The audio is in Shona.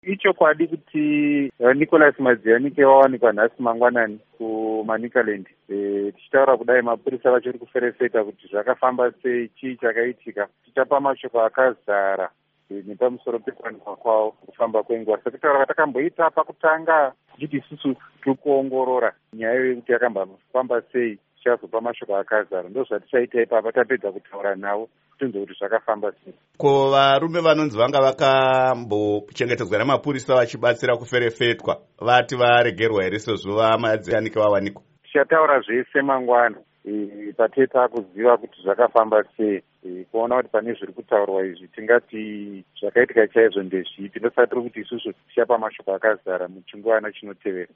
Ichokwadi kuti Nicholas Madzianike wawanikwa nhasi mangwanani kuManicaland. Tichitaura kudai mapurisa vachiri kuferefeta kuti zvakafamba sei, chii chakaitika. Tichapa mashoko akazara nepamusoro pekuwanikwa kwawo kufamba kwenguva. Sekutaura kwatakamboita pakutanga tichiti isusu tiri kuongorora nyaya yekuti yakambofamba sei, tichazopa mashoko akazara. Ndozvatichaita ipapa tapedza kutaura navo tinzwe kuti zvakafamba sei. Ko varume vanonzi vanga vakambochengetedzwa namapurisa vachibatsira kuferefetwa vati varegerwa here sezvo Madzianike vawanikwa? Tichataura zvese mangwana pateta kuziva kuti zvakafamba sei, kuona kuti pane zviri kutaurwa izvi tingati zvakaitika chaizvo ndezvipi. Ndosati tiri kuti isusu tichapa mashoko akazara muchinguwana chinotevera.